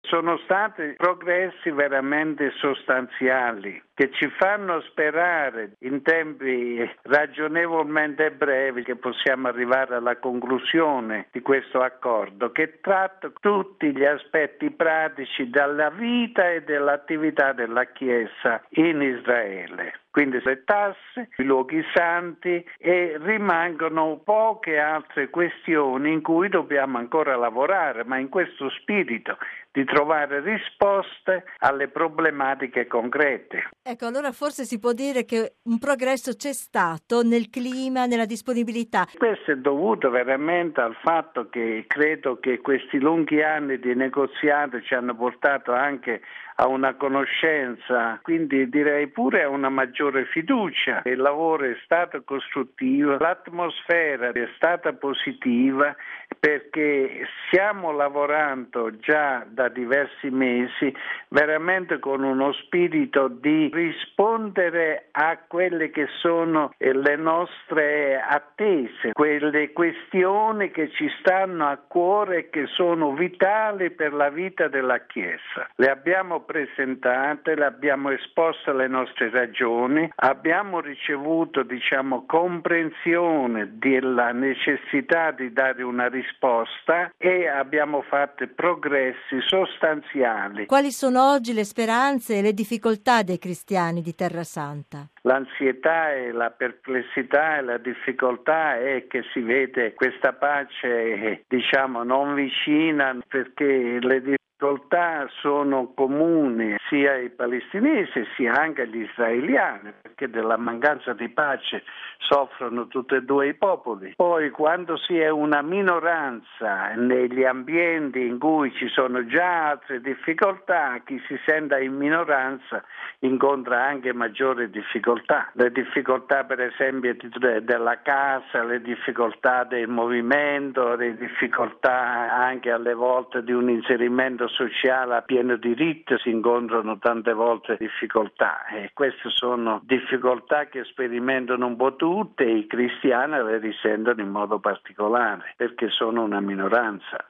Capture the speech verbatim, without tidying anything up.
Sono stati progressi veramente sostanziali che ci fanno sperare in tempi ragionevolmente brevi che possiamo arrivare alla conclusione di questo accordo che tratta tutti gli aspetti pratici della vita e dell'attività della Chiesa in Israele. Quindi le tasse, i luoghi santi e rimangono poche altre questioni in cui dobbiamo ancora lavorare, ma in questo spirito di trovare risposte alle problematiche concrete. Ecco, allora forse si può dire che un progresso c'è stato nel clima, nella disponibilità. Questo è dovuto veramente al fatto che credo che questi lunghi anni di negoziato ci hanno portato anche a una conoscenza, quindi direi pure a una maggiore fiducia. Il lavoro è stato costruttivo, l'atmosfera è stata positiva perché stiamo lavorando già da diversi mesi veramente con uno spirito di rispondere a quelle che sono le nostre attese, quelle questioni che ci stanno a cuore e che sono vitali per la vita della Chiesa. Le abbiamo presentate, le abbiamo esposte le nostre ragioni, abbiamo ricevuto, diciamo, comprensione della necessità di dare una risposta e abbiamo fatto progressi sostanziali. Quali sono oggi le speranze e le difficoltà dei cristiani di Terra Santa? L'ansietà e la perplessità e la difficoltà è che si vede questa pace, diciamo, non vicina perché le difficoltà sono comuni sia ai palestinesi sia anche agli israeliani, perché della mancanza di pace soffrono tutti e due i popoli. Poi quando si è una minoranza negli ambienti in cui ci sono già altre difficoltà, chi si sente in minoranza incontra anche maggiori difficoltà. Le difficoltà per esempio della casa, le difficoltà del movimento, le difficoltà anche alle volte di un inserimento sociale a pieno diritto, si incontrano tante volte difficoltà e queste sono difficoltà che sperimentano un po' tutte e i cristiani le risentono in modo particolare perché sono una minoranza.